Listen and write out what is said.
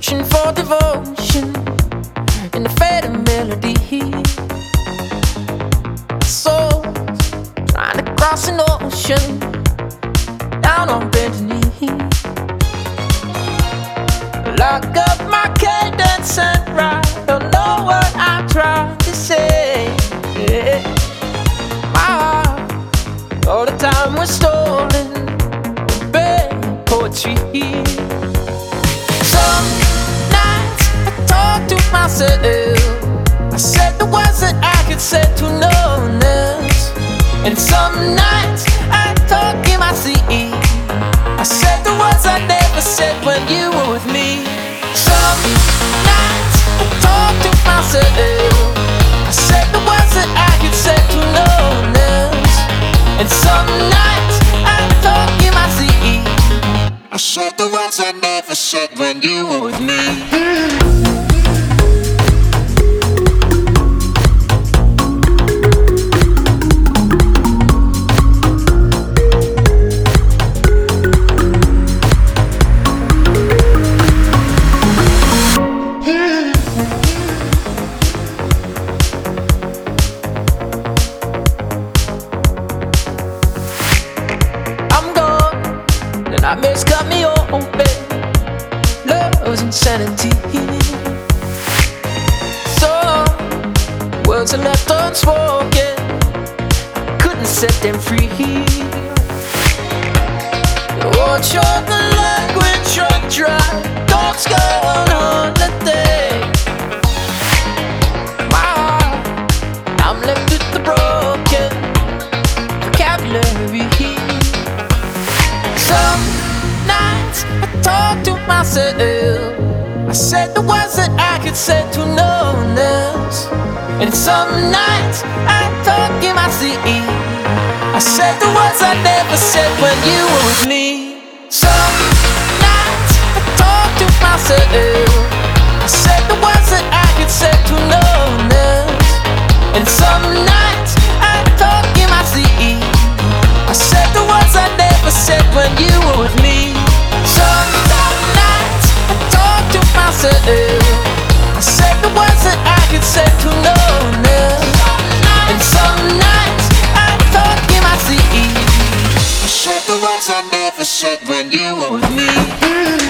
searching for devotion in the fading melody. Soul trying to cross an ocean down on bended knee. Lock up my cadence and write. Don't know what I'm trying to say. My heart, all the time was stolen. Bad poetry. Some nights I talk to myself. I said the words that I could say to no one else. And some nights I talk in my sleep. I said the words I never said when you were with me. Some nights I talk to myself. I said the words that I could say to no one else. And some nights I talk in my sleep. I said the words I never said when you were with me. Nightmares cut me open. Love's insanity. So words are left unspoken. I couldn't set them free. Oh, sure, the language run dry. Dogs go on holiday. My heart, I'm left with the broken vocabulary. Some nights I talk to myself. I said the words that I could say to no one else. And some nights I talk in my sleep. I said the words I never said when you were with me. Some nights I talk to myself. I said the words that I could say to no one else. And some nights I talk in my sleep. I said the words I never said when you were with me. Some nights I talk to myself. I said the words that I could say to no one else. And some nights I talk in my sleep. I said the words I never said when you were with me.